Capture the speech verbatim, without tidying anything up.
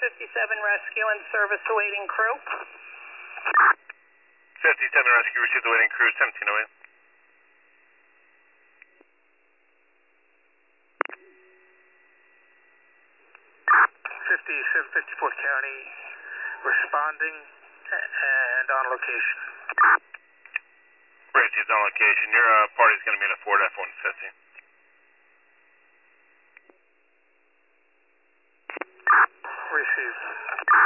fifty-seven rescue and service awaiting crew. fifty-seven rescue, received the waiting crew, seventeen oh eight. fifty-seven fifty-fourth County, responding and on location. Received on location. Your uh, party's going to be in a Ford F one fifty. Received.